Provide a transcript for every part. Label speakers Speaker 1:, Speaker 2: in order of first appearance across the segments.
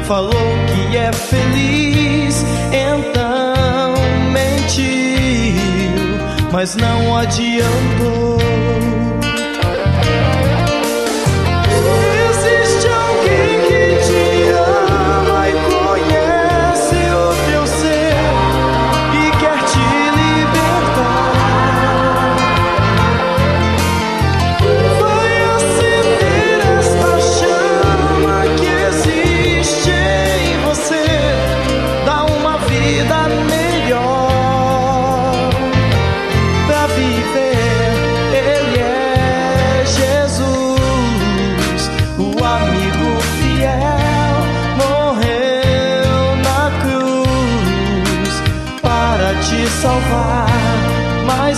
Speaker 1: falou que é feliz, então mentiu, mas não adiantou. Existe alguém que te ama e conhece o teu ser e quer te libertar. Vai acender esta chama que existe em você, dá uma vida melhor pra viver. Ele é Jesus, o amigo fiel, morreu na cruz para te salvar, mas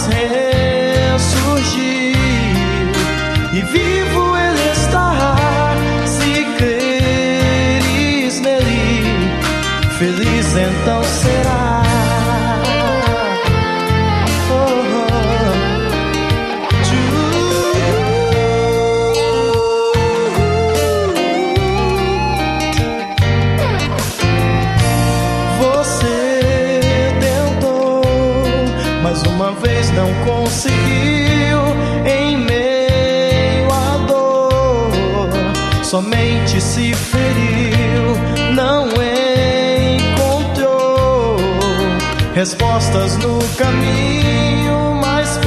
Speaker 1: ressurgiu e vivo ele está. Se creres nele, feliz então será. Oh, Você tentou, mas uma vez não conseguiu. Em meio à dor, somente se feriu, não encontrou respostas no caminho, mas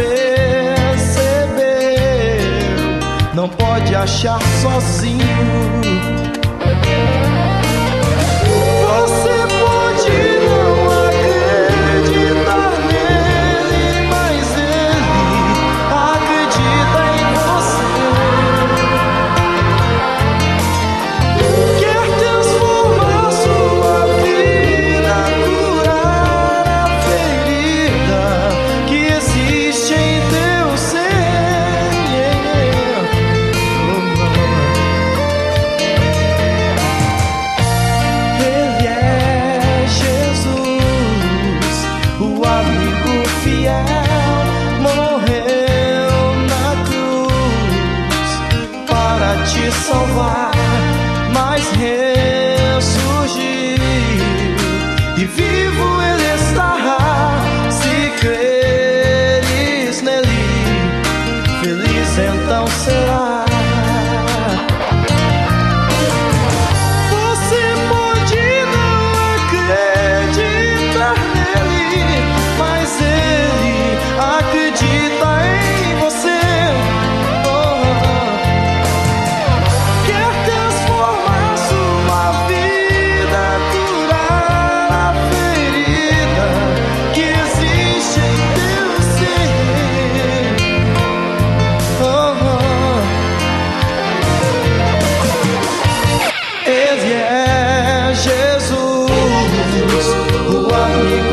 Speaker 1: percebeu, não pode achar sozinho. Você pode não acreditar nele, mas ele acredita em você. Quer transformar sua vida, curar a ferida que existe em teu ser. Ele é Jesus, o amigo fiel, morreu na cruz para te salvar, mas ressurgiu e vivo ele está. Se creres nele, feliz então será. Você pode não acreditar nele, mas ele acredita em você. Oh, quer transformar sua vida, curar a ferida que existe em teu ser. Oh, ele é Jesus, o amigo